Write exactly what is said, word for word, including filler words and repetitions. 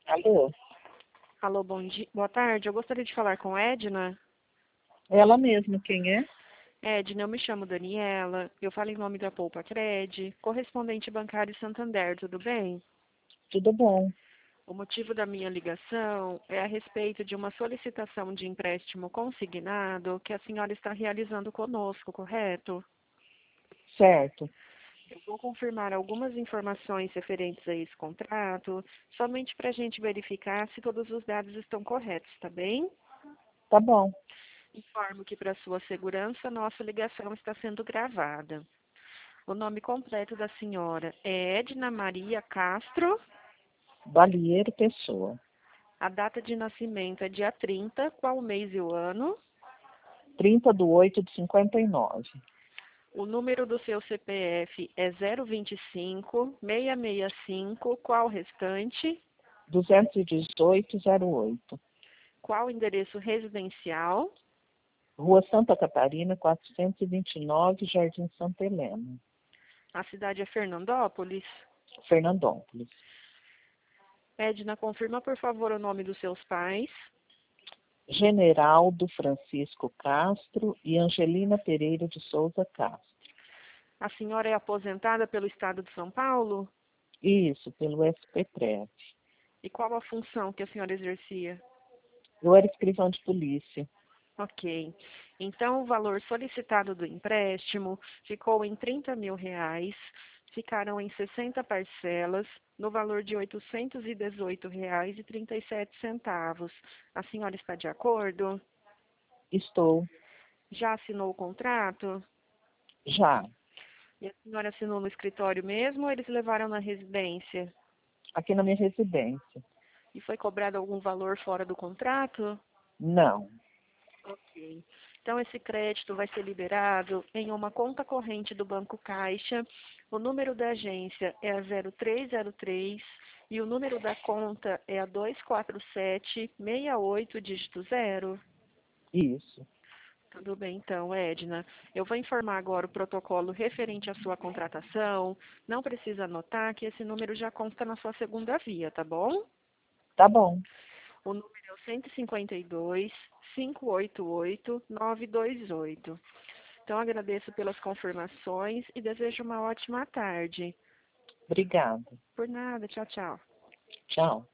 Alô? Alô, bom dia. Boa tarde. Eu gostaria de falar com Edna. Ela mesma, quem é? Edna, eu me chamo Daniela. Eu falo em nome da Poupa Cred, correspondente bancário Santander, tudo bem? Tudo bom? O motivo da minha ligação é a respeito de uma solicitação de empréstimo consignado que a senhora está realizando conosco, correto? Certo. Eu vou confirmar algumas informações referentes a esse contrato, somente para a gente verificar se todos os dados estão corretos, tá bem? Tá bom. Informo que, para sua segurança, nossa ligação está sendo gravada. O nome completo da senhora é Edna Maria Castro. Balieiro Pessoa. A data de nascimento é dia trinta, qual o mês e o ano? trinta de oito de cinquenta e nove. O número do seu C P F é zero vinte e cinco, seiscentos e sessenta e cinco, qual o restante? duzentos e dezoito, zero oito. Qual o endereço residencial? Rua Santa Catarina, quatrocentos e vinte e nove, Jardim Santa Helena. A cidade é Fernandópolis. Fernandópolis. Edna, confirma, por favor, o nome dos seus pais. Generaldo Francisco Castro e Angelina Pereira de Souza Castro. A senhora é aposentada pelo Estado de São Paulo? Isso, pelo S P T R E V. E qual a função que a senhora exercia? Eu era escrivã de polícia. Ok. Então, o valor solicitado do empréstimo ficou em trinta mil reais, ficaram em sessenta parcelas, no valor de oitocentos e dezoito reais e trinta e sete centavos. A senhora está de acordo? Estou. Já assinou o contrato? Já. E a senhora assinou no escritório mesmo ou eles levaram na residência? Aqui na minha residência. E foi cobrado algum valor fora do contrato? Não. Ok. Então, esse crédito vai ser liberado em uma conta corrente do Banco Caixa. O número da agência é a zero três zero três e o número da conta é a dois quatro sete, seis oito, dígito zero. Isso. Tudo bem, então, Edna. Eu vou informar agora o protocolo referente à sua contratação. Não precisa anotar que esse número já consta na sua segunda via, tá bom? Tá bom. O número é o cento e cinquenta e dois, cinco oito oito, nove dois oito. Então, agradeço pelas confirmações e desejo uma ótima tarde. Obrigada. Por nada, tchau, tchau. Tchau.